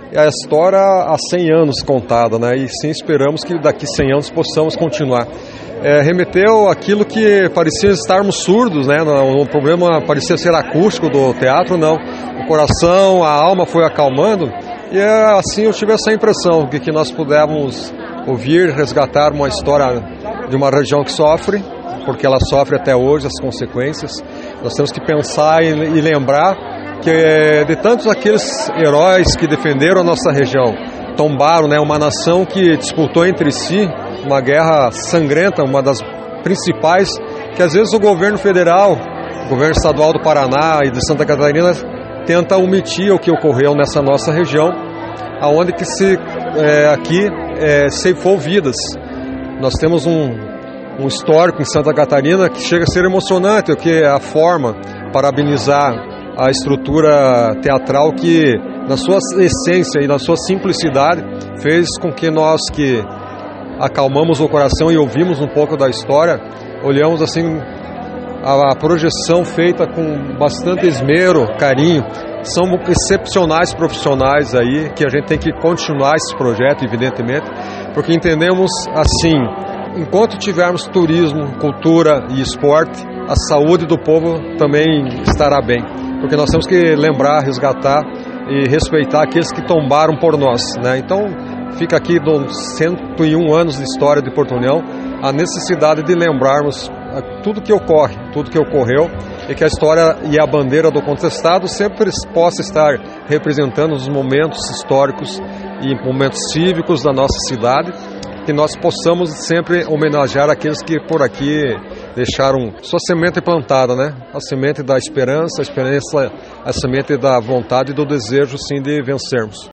é a história há 100 anos contada, né? E sim, esperamos que daqui 100 anos possamos continuar. Remeteu aquilo que parecia estarmos surdos, né? O problema parecia ser acústico do teatro, não. O coração, a alma foi acalmando e assim eu tive essa impressão de que nós pudéssemos ouvir, resgatar uma história de uma região que sofre, porque ela sofre até hoje as consequências. Nós temos que pensar e lembrar que de tantos aqueles heróis que defenderam a nossa região, tombaram, né, uma nação que disputou entre si uma guerra sangrenta, uma das principais, que às vezes o governo federal, o governo estadual do Paraná e de Santa Catarina tenta omitir o que ocorreu nessa nossa região, aonde que aqui ceifou vidas. Nós temos um histórico em Santa Catarina que chega a ser emocionante, o que é a forma, parabenizar a estrutura teatral que, na sua essência e na sua simplicidade, fez com que nós que acalmamos o coração e ouvimos um pouco da história, olhamos assim a projeção feita com bastante esmero, carinho. São excepcionais profissionais aí, que a gente tem que continuar esse projeto, evidentemente, porque entendemos assim, enquanto tivermos turismo, cultura e esporte, a saúde do povo também estará bem, porque nós temos que lembrar, resgatar e respeitar aqueles que tombaram por nós, né? Então, fica aqui dos 101 anos de história de Porto União, a necessidade de lembrarmos tudo que ocorre, tudo que ocorreu, e que a história e a bandeira do contestado sempre possa estar representando os momentos históricos e momentos cívicos da nossa cidade, que nós possamos sempre homenagear aqueles que por aqui deixaram sua semente plantada, né? A semente da esperança, a semente da vontade e do desejo, sim, de vencermos.